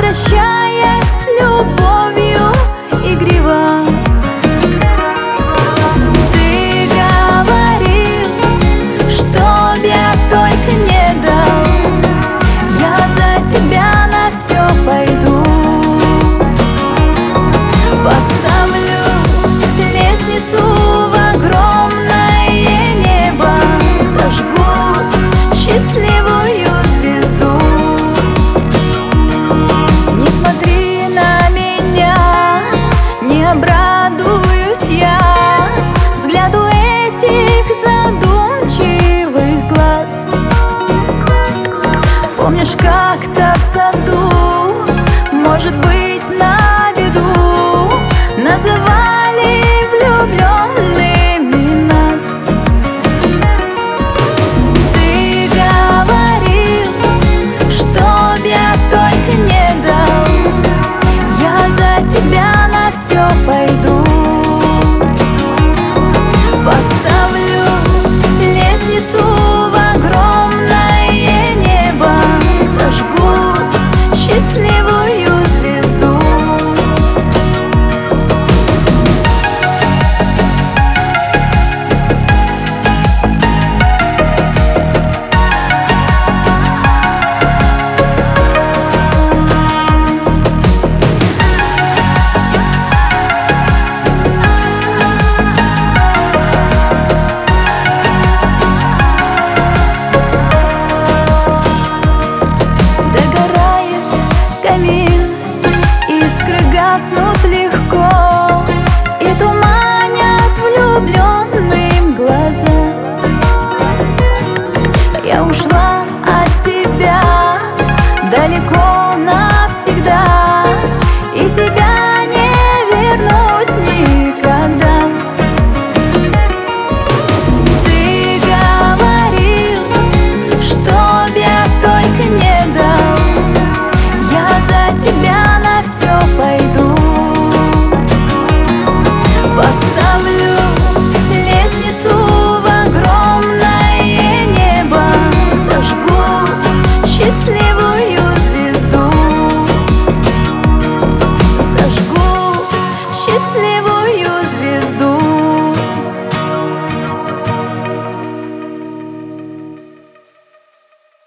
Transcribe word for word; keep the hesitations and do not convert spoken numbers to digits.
прощаясь любовью игриво. Ты говорил, чтоб я только не дал, я за тебя на все пойду. Поставлю лестницу в огромное небо, зажгу счастливую звезду. Не смотри на меня, не обрадуюсь я взгляду этих задумчивых глаз. Помнишь, как-то в саду, может быть, на виду, называли влюбленными нас? Ты говорил, чтоб я только не дал, я за тебя на все пойду. Поставлю лестницу в огромное небо, зажгу счастливую звезду. Искры гаснут легко и туманят влюбленным глаза. Я ушла от тебя далеко навсегда, и тебя не вернуть никогда. Ты говорил, чтоб я только не дал, я за тебя на все пойду. Поставлю лестницу в огромное небо, зажгу счастливую звезду. Зажгу счастливую